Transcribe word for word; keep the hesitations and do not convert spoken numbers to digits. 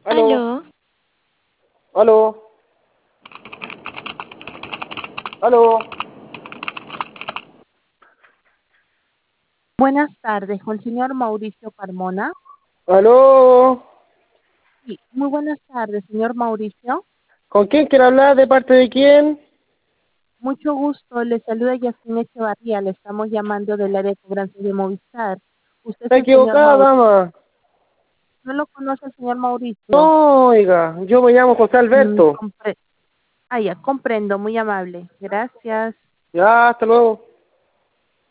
Aló, Aló, aló, aló, Buenas tardes, con el señor Mauricio Carmona. aló. Sí, muy buenas tardes, señor Mauricio. ¿Con quién quiere hablar? ¿De parte de quién? Mucho gusto, le saluda Yasmin Echevarría, le estamos llamando del área de cobranza de Movistar. Usted es Está el señor equivocada, Mauricio. dama. ¿No lo conoce el señor Mauricio? No, oiga, yo me llamo José Mm, Alberto. compre- ah, ya, comprendo, muy amable. Gracias. Ya, hasta luego.